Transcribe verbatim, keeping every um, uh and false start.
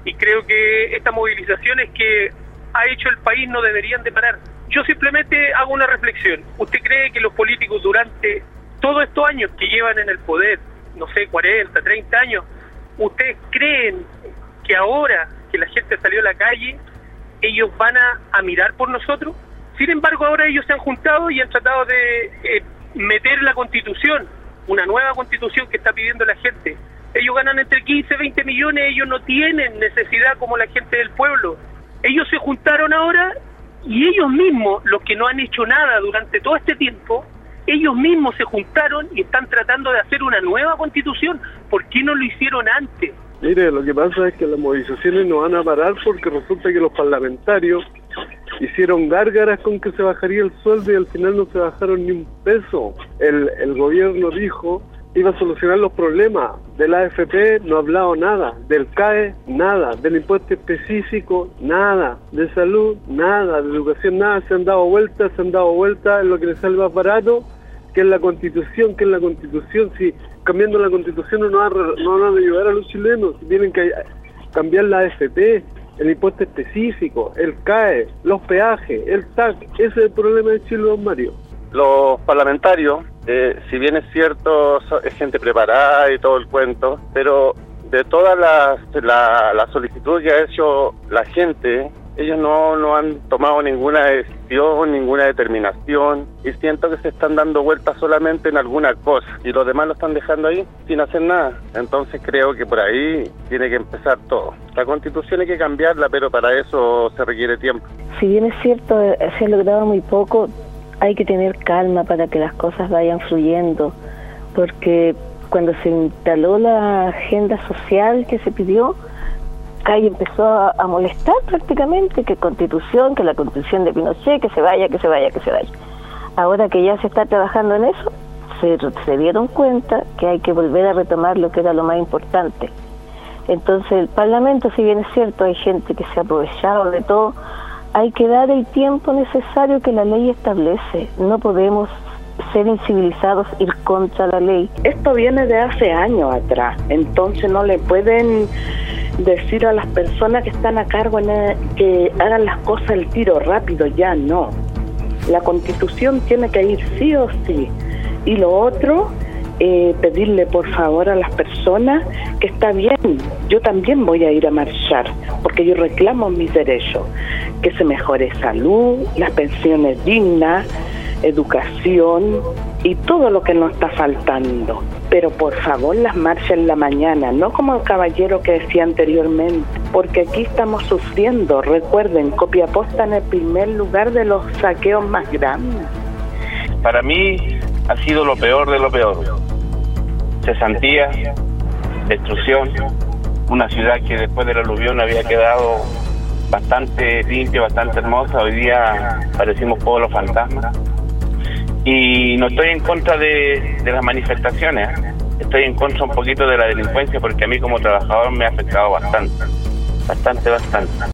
y creo que estas movilizaciones que ha hecho el país no deberían de parar. Yo simplemente hago una reflexión. ¿Usted cree que los políticos durante todos estos años que llevan en el poder, no sé, cuarenta, treinta años, ustedes creen que ahora que la gente salió a la calle, ellos van a, a mirar por nosotros? Sin embargo, ahora ellos se han juntado y han tratado de eh, meter la Constitución, una nueva Constitución que está pidiendo la gente. Ellos ganan entre quince, veinte millones, ellos no tienen necesidad como la gente del pueblo. Ellos se juntaron ahora y ellos mismos, los que no han hecho nada durante todo este tiempo, ellos mismos se juntaron y están tratando de hacer una nueva Constitución. ¿Por qué no lo hicieron antes? Mire, lo que pasa es que las movilizaciones no van a parar porque resulta que los parlamentarios hicieron gárgaras con que se bajaría el sueldo y al final no se bajaron ni un peso. El, el gobierno dijo que iba a solucionar los problemas. Del A F P no ha hablado nada, del C A E nada, del impuesto específico nada, de salud nada, de educación nada. Se han dado vueltas, se han dado vueltas en lo que les sale más barato, que es la Constitución, que es la Constitución. Si cambiando la Constitución no van a, no van a ayudar a los chilenos, si tienen que cambiar la A F P, el impuesto específico, el C A E, los peajes, el T A C. Ese es el problema de Chile, don Mario. Los parlamentarios, eh, si bien es cierto, es gente preparada y todo el cuento, pero de todas las la, la solicitud que ha hecho la gente, ellos no, no han tomado ninguna decisión, ninguna determinación, y siento que se están dando vueltas solamente en alguna cosa, y los demás lo están dejando ahí sin hacer nada. Entonces creo que por ahí tiene que empezar todo. La Constitución hay que cambiarla, pero para eso se requiere tiempo. Si bien es cierto, se ha logrado muy poco, hay que tener calma para que las cosas vayan fluyendo, porque cuando se instaló la agenda social que se pidió, ahí empezó a, a molestar prácticamente, que Constitución, que la Constitución de Pinochet, que se vaya, que se vaya, que se vaya. Ahora que ya se está trabajando en eso, se, se dieron cuenta que hay que volver a retomar lo que era lo más importante. Entonces el Parlamento, si bien es cierto, hay gente que se ha aprovechado de todo, hay que dar el tiempo necesario que la ley establece. No podemos ser incivilizados, ir contra la ley. Esto viene de hace años atrás, entonces no le pueden decir a las personas que están a cargo en el, que hagan las cosas al tiro rápido, ya no. La Constitución tiene que ir sí o sí. Y lo otro, eh, pedirle por favor a las personas que está bien, yo también voy a ir a marchar, porque yo reclamo mis derechos, que se mejore salud, las pensiones dignas, educación y todo lo que nos está faltando. Pero por favor las marchas en la mañana, no como el caballero que decía anteriormente, porque aquí estamos sufriendo. Recuerden, Copiapó está en el primer lugar de los saqueos más grandes. Para mí ha sido lo peor de lo peor. Cesantía, destrucción, una ciudad que después del aluvión había quedado bastante limpia, bastante hermosa. Hoy día parecimos pueblos fantasmas. Y no estoy en contra de, de las manifestaciones, estoy en contra un poquito de la delincuencia, porque a mí como trabajador me ha afectado bastante, bastante, bastante.